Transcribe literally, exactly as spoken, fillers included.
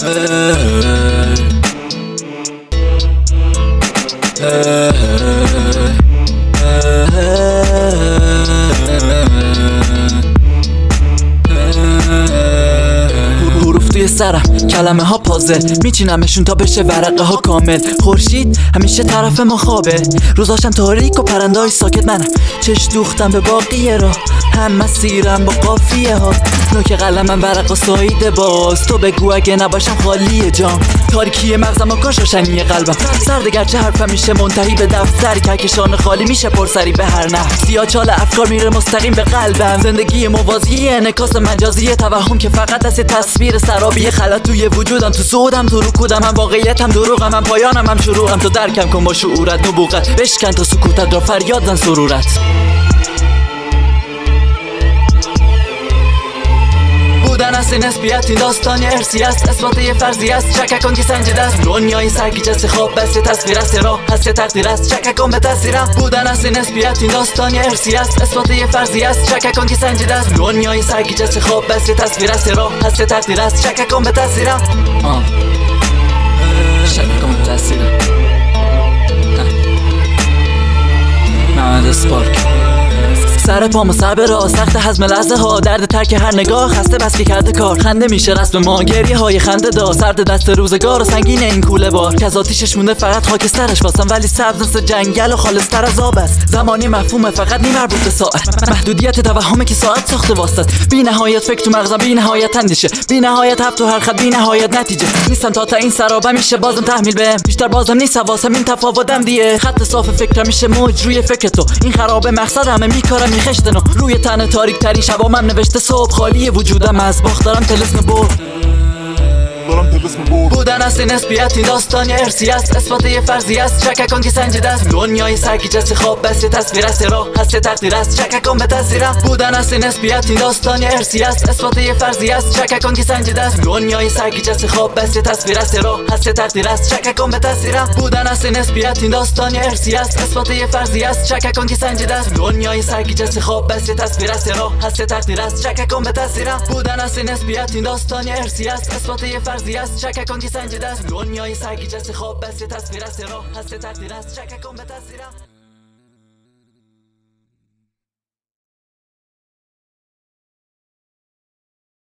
حروف توی سرم، کلمه ها پازل، میچینمشون تا بشه ورقه ها کامل. خورشید همیشه طرف ما خوابه، روزاشم تاریک و پرنده‌های ساکت. منم چش دوختم به باقیه را، هم مسیرم با قافیه ها. نوک قلمم ورقا ساییده باز، تو بگو اگه نباشم خالیه جام. تاریکی مغزم و کاش روشنی قلبم سرده، گرچه حرفم میشه منتهی به دفتری. کهکشان خالی میشه پرسری به هر نحو، سیاه چال افکار میره مستقیم به قلبم. زندگی موازی انعکاس مجازی توهم که فقط از تصویر سرابی. خلط توی وجودم، تو صعودم، تو رکودم، هم واقعیتم دروغم، هم پایانم، هم شروعم. تو درکم کن با شعورت، نبوغت بشکن تا سکوتت را فریاد زن سرورت. بودن است نسبیت، این داستان ارسی است، اثبات یه فرضی است. شک کن که سنجیده است، دنیای سرگیجه است، خواب بس تصویر است، راه هست تقدیر است. شک کن به تاثیرم. بودن است نسبیت، این داستان ارسی است، اثبات یه فرضی است. شک کن که سنجیده است، دنیای سرگیجه است، خواب بس تصویر است، راه هست تقدیر است. شک کن به تاثیرم. شک کن به تاثیرم. محمد اسپارک. سر پام و سر به راه، سخت هضم لحظه ها، درد ترک هر نگاه، خسته بس که کرده کار. خنده میشه رسم ما، گریه های خنده دار، سرد دست روزگار و سنگین این کوله بار. که از آتیشش مونده فقط خاکسترش واسم، ولی سبز مثل جنگل و خالص‌تر از آب است. زمانی مفهومه فقط نی مربوط به ساعت، محدودیت توهمه که ساعت ساخته واسط. بی نهایت فکر تو مغزم، بی نهایت اندیشه، بی نهایت هفت و هر خط، بی نهایت نتیجه. نیستم تا تا این سرابه میشه بازم تحمیل بهم، بیشتر بازم نیست حواسم، این تفاوتم دیه. خط صاف فکرم میشه موج روی فکر تو، این خرابه مقصد همه میکارم میخشتنو. روی تن تاریک ترین شبامم نوشته صبح، خالی وجودم از باخت، دارم طلسم برد. بودن است نسبیت، این داستان ارسی است، اثبات یه فرضی است. شک کن که سنجیده است، دنیای سرگیجه است، خواب بس تصویر است، راه هست تقدیر است. شک کن به تاثیرم. بودن است نسبیت، این داستان ارسی است، اثبات یه فرضی است. شک کن که سنجیده است، دنیای سرگیجه است، خواب بس تصویر است، راه هست تقدیر است. شک کن به تاثیرم. بودن است نسبیت، این داستان ارسی است، اثبات یه فرضی است. شک کن که سنجیده است، دنیای سرگیجه است، خواب بس تصویر است، راه هست تقدیر است. شک کن به تاثیرم. بودن است نسبیت، این داستان ارسی است، اثبات یه فرضی است. شک کن که سنجیده است، دنیای سرگیجه است، خواب بس تصویر است، راه هست تقدیر است. شک کن به تاثیرم.